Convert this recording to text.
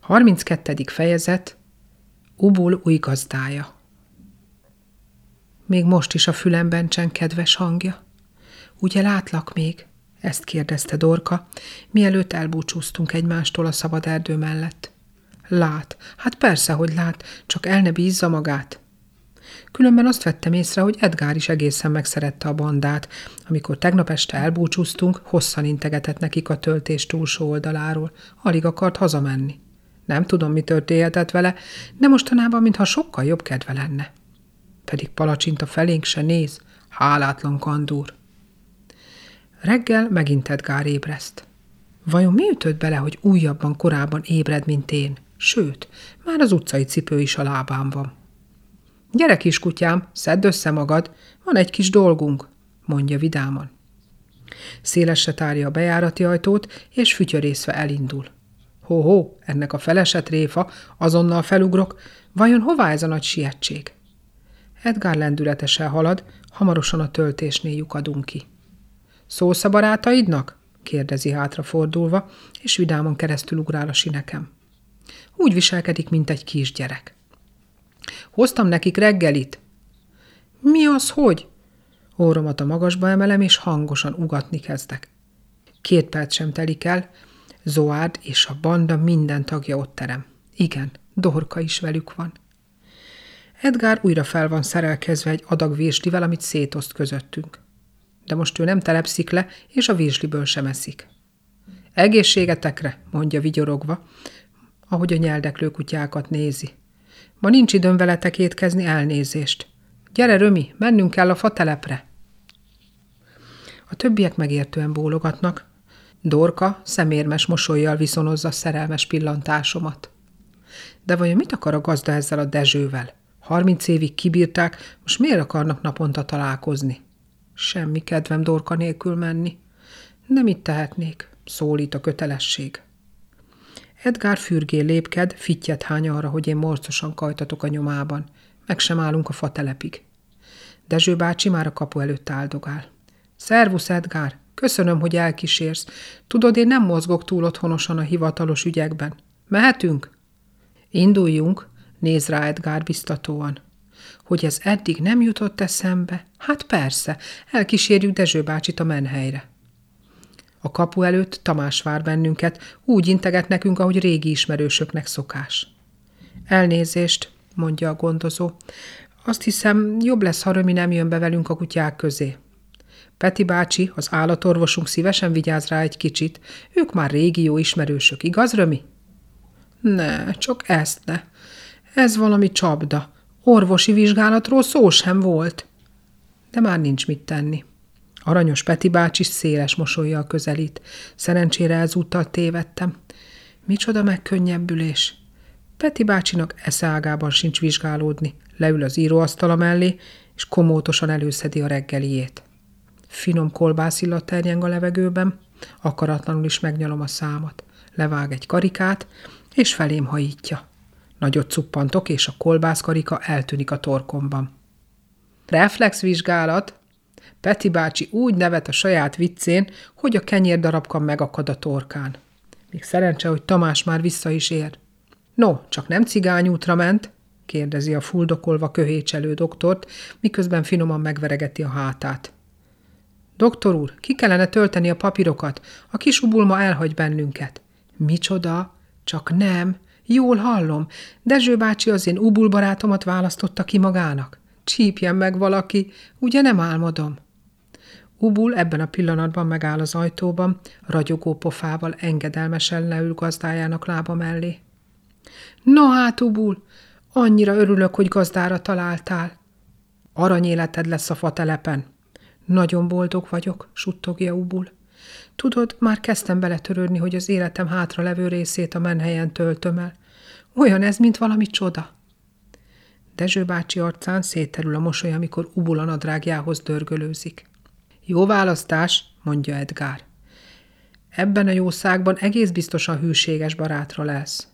32. fejezet. Ubul új gazdája. Még most is a fülemben cseng kedves hangja. Ugye látlak még? Ezt kérdezte Dorka, mielőtt elbúcsúztunk egymástól a szabad erdő mellett. Lát, hát persze, hogy lát, csak el ne bízza magát. Különben azt vettem észre, hogy Edgár is egészen megszerette a bandát. Amikor tegnap este elbúcsúztunk, hosszan integetett nekik a töltés túlsó oldaláról. Alig akart hazamenni. Nem tudom, mi történhetett vele, de mostanában mintha sokkal jobb kedve lenne. Pedig Palacsinta felénk se néz, hálátlan kandúr. Reggel megint Edgár ébreszt. Vajon mi ütött bele, hogy újabban korábban ébred, mint én? Sőt, már az utcai cipő is a lábán van. Gyere, kiskutyám, szedd össze magad, van egy kis dolgunk, mondja vidáman. Szélesre tárja a bejárati ajtót, és fütyörészve elindul. Hó, ennek a felesett réfa, azonnal felugrok, vajon hová ez a nagy sietség? Edgár lendületesen halad, hamarosan a töltésnél lyukadunk ki. Szólsz a barátaidnak? Kérdezi hátrafordulva, és vidáman keresztül ugrál a sineken. Úgy viselkedik, mint egy kisgyerek. Hoztam nekik reggelit. Mi az, hogy? Óromat a magasba emelem, és hangosan ugatni kezdek. 2 perc sem telik el, Zoárd és a banda minden tagja ott terem. Igen, Dorka is velük van. Edgár újra fel van szerelkezve egy adag virslivel, amit szétoszt közöttünk. De most ő nem telepszik le, és a virsliből sem eszik. Egészségetekre, mondja vigyorogva, ahogy a nyeldeklő kutyákat nézi. Ma nincs időm veletek étkezni, elnézést. Gyere, Römi, mennünk kell a fatelepre. A többiek megértően bólogatnak. Dorka szemérmes mosollyal viszonozza szerelmes pillantásomat. De vajon mit akar a gazda ezzel a Dezsővel? 30 évig kibírták, most miért akarnak naponta találkozni? Semmi kedvem Dorka nélkül menni. Nem itt tehetnék, szólít a kötelesség. Edgár fürgén lépked, fittyet hány arra, hogy én morcosan kajtatok a nyomában. Meg sem állunk a fatelepig. Dezső bácsi már a kapu előtt áldogál. Szervusz, Edgár! Köszönöm, hogy elkísérsz. Tudod, én nem mozgok túl otthonosan a hivatalos ügyekben. Mehetünk? Induljunk, néz rá Edgár biztatóan. Hogy ez eddig nem jutott eszembe? Hát persze, elkísérjük Dezső bácsit a menhelyre. A kapu előtt Tamás vár bennünket, úgy integet nekünk, ahogy régi ismerősöknek szokás. Elnézést, mondja a gondozó. Azt hiszem, jobb lesz, ha Römi nem jön be velünk a kutyák közé. Peti bácsi, az állatorvosunk szívesen vigyáz rá egy kicsit. Ők már régi jó ismerősök, igaz, Römi? Ne, csak ezt ne. Ez valami csapda. Orvosi vizsgálatról szó sem volt. De már nincs mit tenni. Aranyos Peti bácsi széles mosollyal közelít. Szerencsére ezúttal tévedtem. Micsoda megkönnyebbülés. Peti bácsinak eszágában sincs vizsgálódni. Leül az íróasztala mellé, és komótosan előszedi a reggeliét. Finom kolbászillat terjeng a levegőben, akaratlanul is megnyalom a számat. Levág egy karikát, és felém hajítja. Nagyot cuppantok, és a kolbászkarika eltűnik a torkomban. Reflexvizsgálat! Peti bácsi úgy nevet a saját viccén, hogy a kenyérdarabka megakad a torkán. Még szerencse, hogy Tamás már vissza is ér. No, csak nem cigányútra ment? Kérdezi a fuldokolva köhécselő doktort, miközben finoman megveregeti a hátát. Doktor úr, ki kellene tölteni a papírokat, a kis Ubul ma elhagy bennünket. Micsoda? Csak nem. Jól hallom. Dezső bácsi az én Ubul barátomat választotta ki magának. Csípjen meg valaki, ugye nem álmodom? Ubul ebben a pillanatban megáll az ajtóban, ragyogó pofával engedelmesen leül gazdájának lába mellé. Na hát, Ubul, annyira örülök, hogy gazdára találtál. Aranyéleted lesz a fatelepen. Nagyon boldog vagyok, suttogja Ubul. Tudod, már kezdtem beletörődni, hogy az életem hátra levő részét a menhelyen töltöm el. Olyan ez, mint valami csoda. Dezső bácsi arcán szétterül a mosoly, amikor Ubul a nadrágjához dörgölőzik. Jó választás, mondja Edgár. Ebben a jószágban egész biztosan hűséges barátra lesz.